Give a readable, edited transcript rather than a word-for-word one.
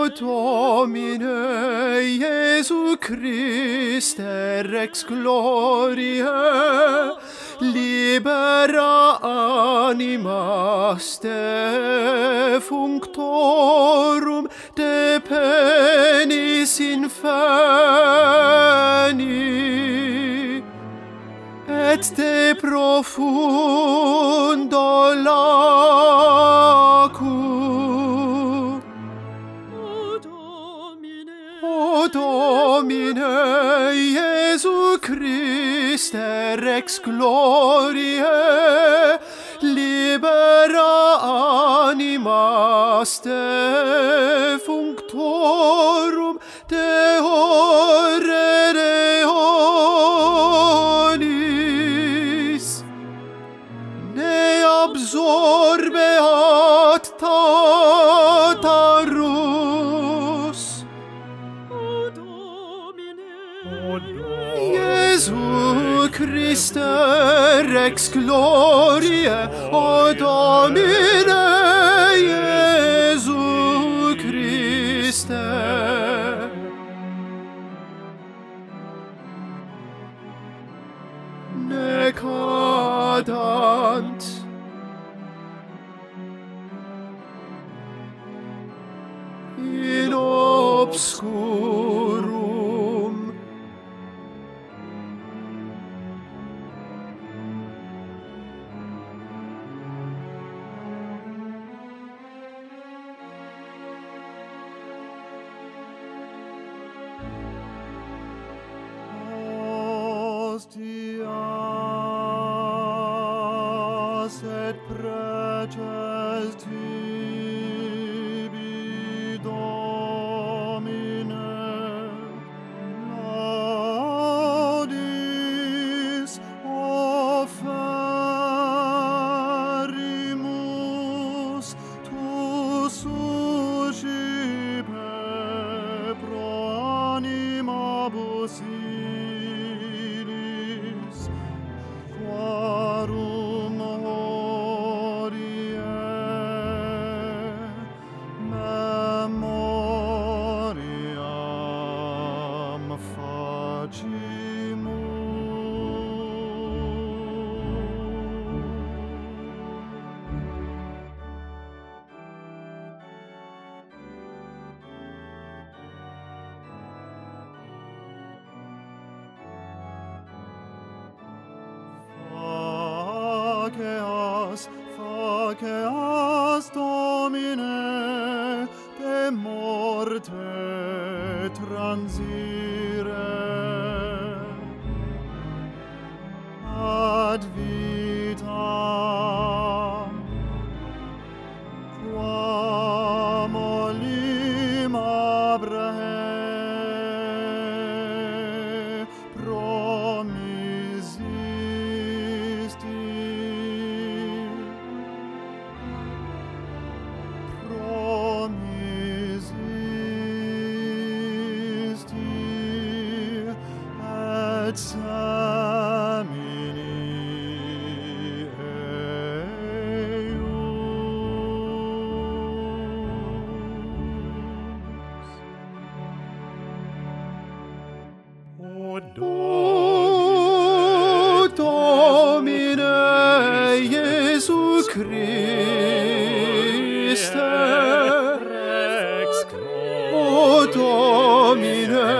O Domine Iesu Christe Rex Gloriae, libera animas defunctorum de penis infeni, et de profundo lacu. O Domine Iesu Christe Rex Gloriae, libera animas defunctorum de ore deonis, ne absorbe ad Tartarus. Iesu Christe Rex Gloriae, O Domine Iesu Christe. Ne cadant in obscurum hostias et preces tibi, Domine, laudis offerimus, tu suscipe pro animabus illis, quarum hodie memoriam facimus. Faceas, Domine, de morte transire ad vitam, quam olim Abrahe promisisti. Et semini eius. O Domine Iesu Christe, O Domine